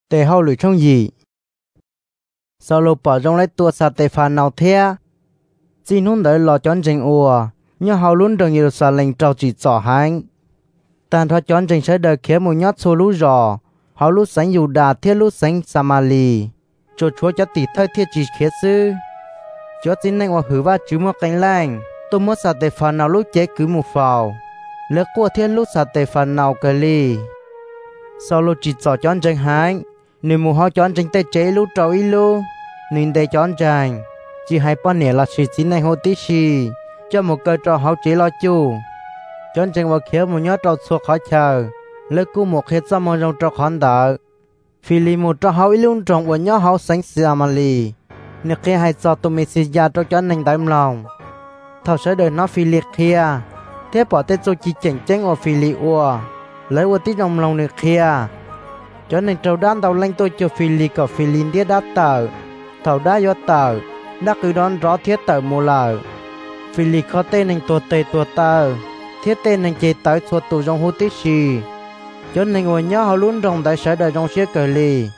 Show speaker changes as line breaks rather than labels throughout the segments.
tề hậu lưỡi trong gì sau lô bỏ trong lấy tua sa tề phàn nào thế xin hôn đợi lò chọn trình ua nhớ hậu luôn đồng nhiều sa lệnh trao chỉ trò hành tàn thoa chọn trình sẽ đời khía một nhót xô lũ rò hậu lũ sánh dù đà thiết lũ sánh Samali cho chúa cho tỷ thơi thiết chỉ khía sư cho xin anh hoặc hử va chứ một cánh lành tôi muốn sa tề phàn nào lũ chế cứ một phào lỡ qua thiên lũ sa tề phàn nào cờ ly sau lũ chỉ trò chọn trình hành nếu mù họ chọn trình tê chế lũ trâu ý lũ nên để chọn trình chỉ hai bọn này là sự chính này hồ tí xì cho một cơ trò họ chỉ lo chu chọn trình vào khía một nhớ trâu suốt khó chờ lỡ cú một hết ra mong trong trâu khán đỡ phi lì một trâu họ ý luôn trồng của nhớ họ sánh Samali nếu khi hai cho tụi mình xì ra trâu chọn nành đáy lòng thảo sẽ đời nó phi liệt kia thế bỏ tên cho chỉ chỉnh chỉnh ở phi lì ua lấy ua tí trong lòng được kia cho nên trâu đan đầu lanh tôi cho phi lì có phi lì tiết đá tờ thảo đá do tờ đã cứ đón rõ thiết tờ mù lờ phi lì có tên nên tua tờ thiết tên nên chế tới suốt tù trong hút tí xì cho nên ngồi nhớ họ luôn trong đại sở đời trong xe cờ lì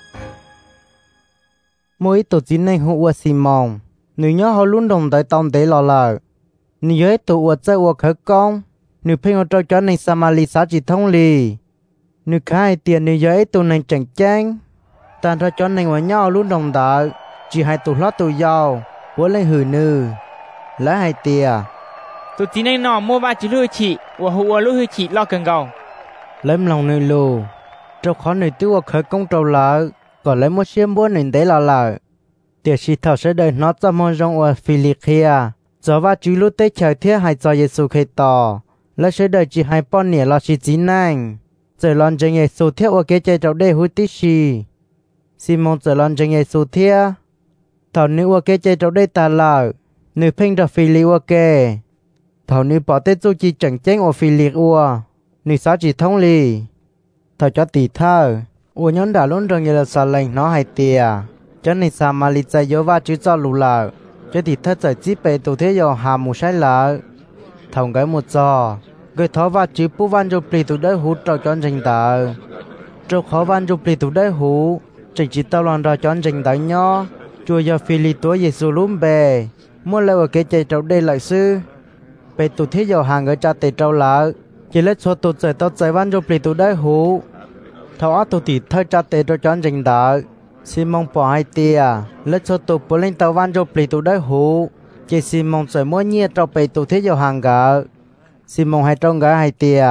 mỗi tổ chính nên hụ ua xì mong nếu nhớ họ luôn trong đại tông để lò lờ nếu giới tụ ua chơi ua khởi công nếu phê ngồi trâu cho nên Samali xã chỉ thông lì nếu khai tiền nếu giới tụ nên chẳng chanh tàn ra cho nên ngồi nhớ luôn trong đại chỉ hai tụ lót tụ giàu bố lên hử nư lấy hai tia
tụ chính nên nọ mua ba chỉ lôi chị và hụ lôi chị lo cần cầu
lấy lòng nơi lù trâu khó nơi tiêu khởi công trâu lợ còn lấy một xiêm bố nên để là lợ tiệt sĩ thảo sẽ đời nó cho mong rong ở Philippia giờ và chú lúc tết chờ thiết hai cho Giêsu khai tỏ lấy sẽ đời chỉ hai bọn nẻ là sĩ chính năng giờ lon chân Giêsu thiết ở cái chơi trâu đây hút tí xì Simon giờ lon chân Giêsu thiết thảo nữ ở cái chơi trâu đây ta lợ nữ phênh ra Philippia thảo nữ bỏ tết chú chỉ chẳng chén ở Philippia nữ xã chỉ thông lì thảo cho tỷ thơ ủa nhóm đã luôn rằng như là xa lệnh nó hay tìa cho nên Samali chạy vô và chứ cho lù lợ cho tỷ thơ chạy chí bề tù thế dò hà mù sai lợ thòng cái một giò người thó và chứ bú văn cho bì tù đế hú trò chọn trình tờ trò khó văn cho bì tù đế hú trình chỉ tao loạn trò chọn trình tờ nhỏ chùa do phi lì túa Giêsu lúm bề muốn lâu ở cái chạy trâu đây lại sư bề tù thế dò hàng ở cha tề trâu lợ chỉ lấy số tụ chạy tao chạy văn cho bì tù đế hú thảo á tụ tỷ thơ cha tề trò chọn trình tờ Simon bỏ hai tia lấy số tụ bố lên tàu văn cho bì tù đế hú chỉ Simon chạy mua nhia trò bề tù thế dò hàng gỡ Simon hai trong gỡ hai tia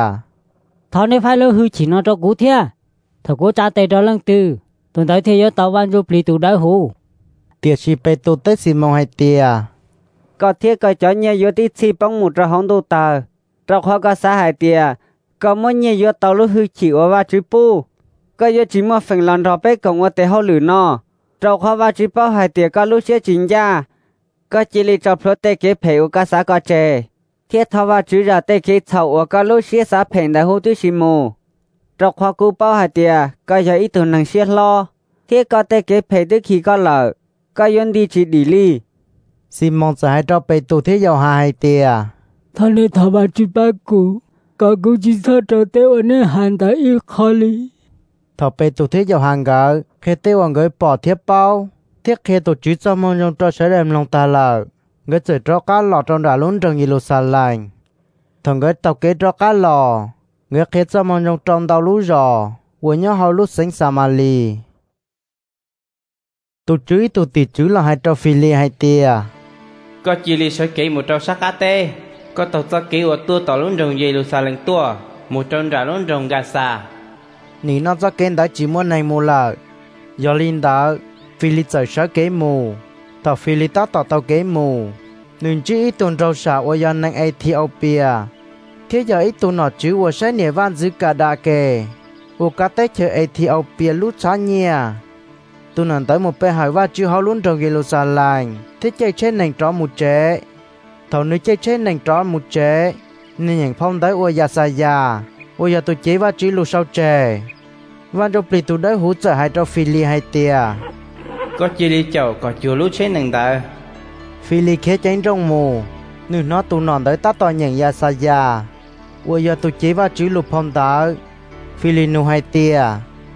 thọ này phải lôi hư chỉ nó cho cú thia thọ cú cha tề cho lăng tư tuần tới thì yo tàu văn cho bì tù đế hú
tiệt sĩ bề tù tới Simon hai tia
có thiết có cho nhia yo tí chi bóng một trò hóng tù tờ trò khó có xã hai tia có mua nhia yo tàu lôi hư chỉ ở và chữ pu có yo chỉ mua phần lần trò bé cộng ở tề hậu lử nọ trò khó và chữ bao hai tia có lúc sẽ chính ra có chỉ li trò phốt tê kế phê ở các xã có chè thiết thọ và chữ ra tê kế thầu ở các lúc sẽ xã phèn đại hô tư xì mù trò khó cú bao hai tia có yo ít tuần năng sẽ lo thiết có tê kế phê tư khi có lợ có yon đi chỉ đi li
Simon sẽ hai trò bề tù thế dò hai tia
thọ này thọ và chữ ba cú có cú chỉ thọ trò tế ở nơi hàn tại yêu khó lý
thọ bề tù thế dò hàng gỡ khi tiêu hoàng gửi bỏ thiết bao thiết khi tổ chức cho mong trong trò sẽ đem lòng ta lợ gửi chơi trò cá lò trong đà luôn trong Jerusalem thằng gửi tàu kế trò cá lò gửi khi cho mong trong tàu lú rò của nhớ hậu lú sinh Samali tụ chứ tụ tỷ chứ là hai trò Phili hai tia
có chỉ li sẽ kỹ một trò sắc tê có tàu cho kỹ ở tua tàu luôn trong Jerusalem tua một trong đà luôn trong Gaza
nỉ nó cho kén đã chỉ muốn này mù lợ do linh đã Phili chạy sở kế mù tàu Phili tao tàu kế mù nên chỉ ít tuần rau xả ở dân năng Ethiopia thế giờ ít tuần nọ chứ ở sẽ nhẹ van giữ cả đà kề ở cả tết chờ Ethiopia lút xá nhia tuần nọ tới một bè hải và chứ họ luôn trong Jerusalem thế chơi trên nền trọ một chế thầu nữ chơi trên nền trọ một chế nên những phong tới ở Yasaya ở giờ tôi chế và chỉ lút sau chế và trong bì tụ đấy hỗ trợ hai trò Phili hai tia
có chỉ li chậu có chùa lút trên nền tờ
Phili khé chén trong mù nữ nó tụ nòn tới tát to nhận Yasaya ở giờ tôi chế và chỉ lút phong tới Phili nu hai tia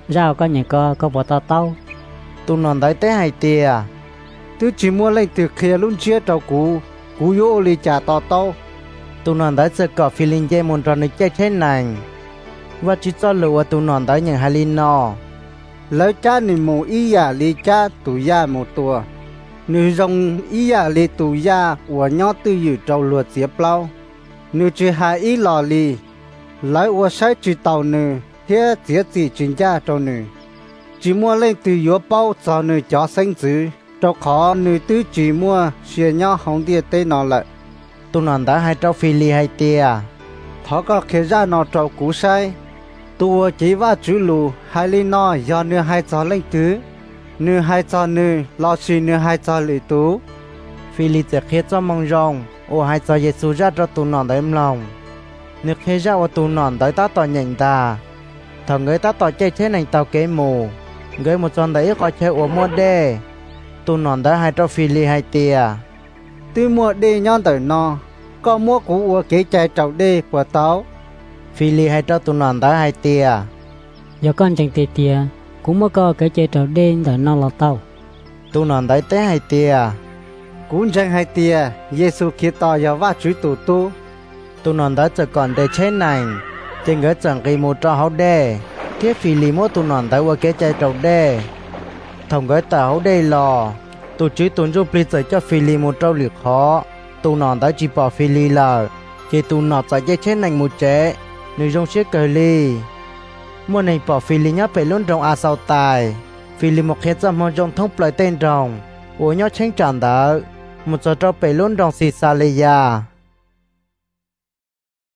rau có nhà có bỏ tao
tu nón tới té hay tia
tôi chỉ mua lên từ kia luôn chia trâu cú vô lì trả tao
tu nón tới sẽ có feeling dây muốn cho nó chơi thế này và chỉ cho lừa tu nón tới những hai linh nọ
lấy cha nên mù ý à lì cha tụ ya một tua nữ rong ý à lì tụ ya của nhau tư dự trâu luật xếp lâu nữ chỉ hai ý lò lì lấy của sai chỉ tàu nữ thế xếp gì chuyên gia trâu nữ chỉ mua lên từ yếu bao cho nữ cho sinh tử trâu khó nữ tư chỉ mua xìa nhau không địa tê nó lại
tu nón tới hai trâu phi li hay tia
thọ có khi ra nó trâu cú sai tua chỉ va chữ lù hai linh nó do nữ hai cho lên tứ nữ hai cho nữ lo xì nữ hai cho lì tú
phi li sẽ khiến cho mong rong ô hai cho Giêsu ra cho tu nón tới em lòng nước khi ra ô tu nón tới ta tỏ nhận ta thằng người ta tỏ chơi thế này tao kế mù người một con đấy có chơi ô mua đê tu nón tới hai trâu phi li hay tia
tôi mua đê nhon tới nó có mua cú ô kế chạy trâu đê của tao
phi li hai trâu tu nón tới hai tia
giờ con chẳng tia cũng mới có cái chơi trò đen tại nó là tao
tu nón tới té hai tia
cũng chẳng hai tia Giêsu kia to giờ va chữ
tu nón tới chỉ còn để chế này trên người chẳng kỳ một trò hậu đê thiết phi li mua tu nón tới qua kế chơi trâu đê thằng người ta hậu đê lò tu chỉ tuân giúp lý giải cho phi li một trâu liệt khó tu nón tới chỉ bỏ phi li là chỉ tu nón tại chơi chế này một chế người trong chiếc cờ li mua này bỏ phi li nhá phải luôn trong a sau tài phi li một khi cho mong trong thông lời tên rồng ủa nhá tranh tràn đó một giờ cho phải luôn trong xì xa lê ya